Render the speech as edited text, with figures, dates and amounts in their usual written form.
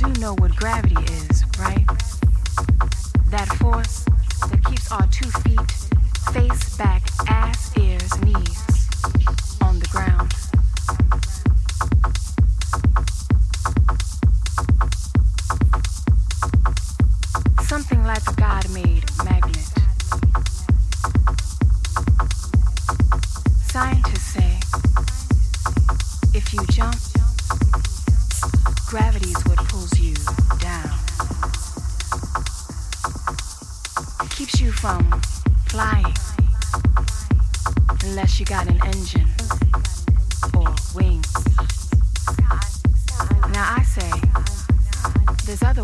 do know what gravity is, right? That force that keeps our 2 feet face, back, ass, ears, knees on the ground. Something like a God-made magnet. Scientists say if you jump, gravity's what pulls you down. Keeps you from flying unless you got an engine or wings.